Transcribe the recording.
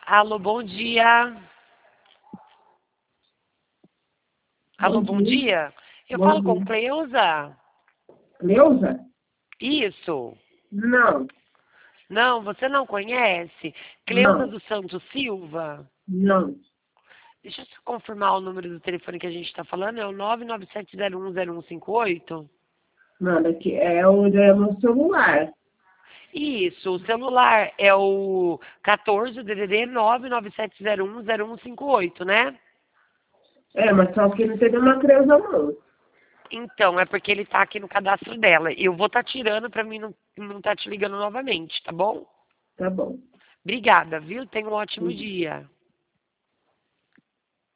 Alô, bom dia. Alô, bom dia. Eu Bom falo com dia. Cleusa? Cleusa? Isso. Não, Não, você não conhece? Cleusa não, do Santos Silva? não. Deixa eu só confirmar o número do telefone que a gente está falando. É o 997010158? Não, daqui é o meu celular. Isso, o celular é o 14, o DDD 997010158, né? É, mas só que não tem nenhuma Cleusa, não. Então, é porque ele tá aqui no cadastro dela. Eu vou estar tirando para mim não tá te ligando novamente, tá bom? Tá bom. Obrigada, viu? Tenha um ótimo dia.